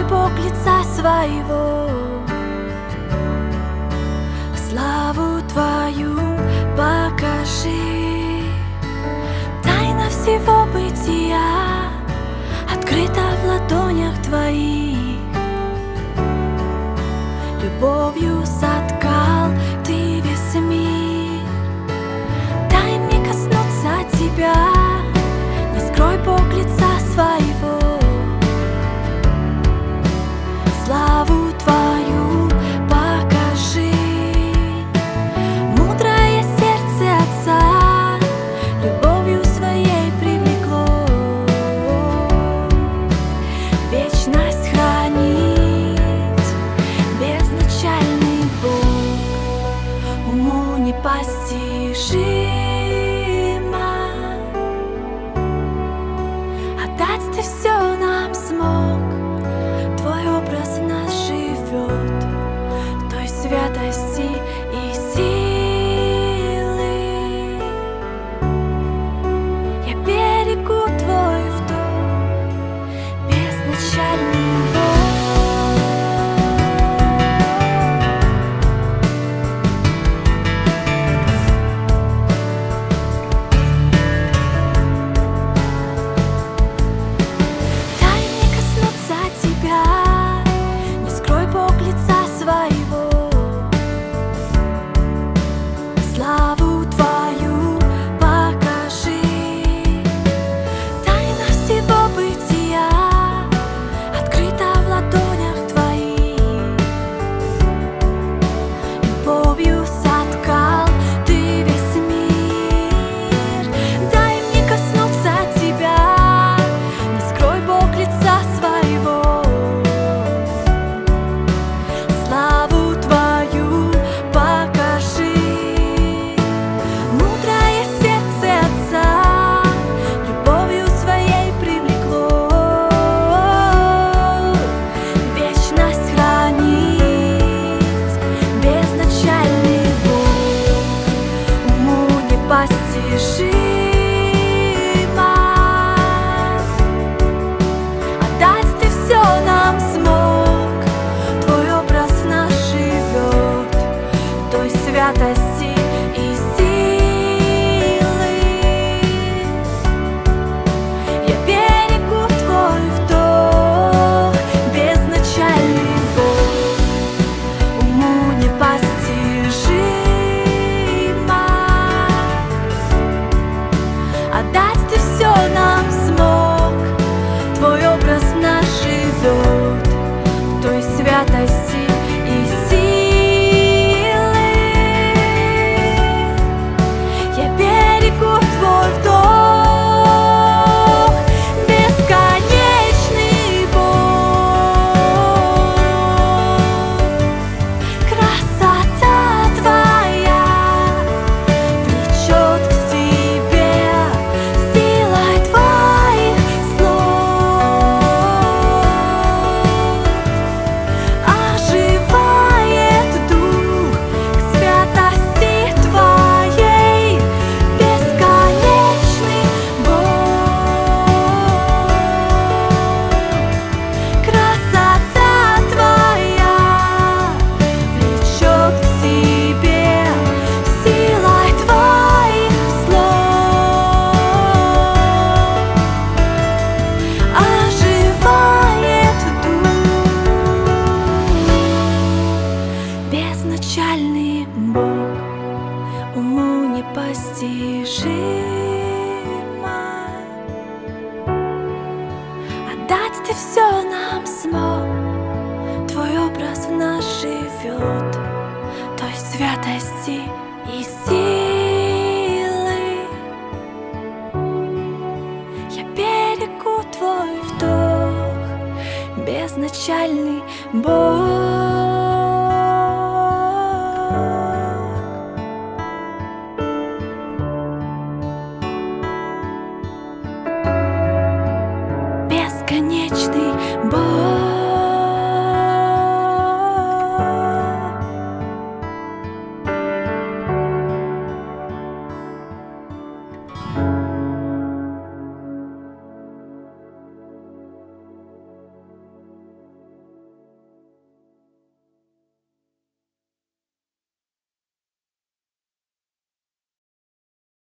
Бог лица своего, славу Твою покажи. Тайна всего бытия открыта в ладонях Твоих. Любовью соткал Ты весь мир. Дай мне коснуться Тебя, не скрой, Бог, лица своего. Славу Твою покажи. Мудрое сердце Отца любовью своей привлекло. Вечность хранить безначальный Бог, уму непостижимо. Отдать Ты все нам смог. Твой образ в нас живет, той святости и силы. Я берегу Твой вдох, безначальный Бог. Дай мне коснуться Тебя, не скрой, Бог, лица своего. Славу Твою покажи. Тайна всего бытия открыта в ладонях Твоих. Любовью соткал Ты весь мир. Дай мне коснуться Тебя, не скрой, Бог, лица своего. Славу Твою покажи. Мудрое сердце Отца любовью своей привлекло. Вечность хранить безначальный Бог, уму непостижимо. Отдать Ты все нам смог. Твой образ в нас живет, той святости и силы. Я берегу Твой вдох, безначальный Бог, уму непостижимо. Отдать Ты все нам смог. Твой образ в нас живет, той святости и силы. Я берегу Твой вдох, бесконечный Бог. Красота Твоя влечет к себе силой Твоих слов. Оживает дух к святости Твоей, бесконечный Бог. Красота Твоя влечет к себе силой Твоих слов. Оживает дух, безначальный Бог, уму непостижимо. Отдать Ты все нам смог. Твой образ в нас живет, той святости и силы. Я берегу Твой вдох, безначальный Бог.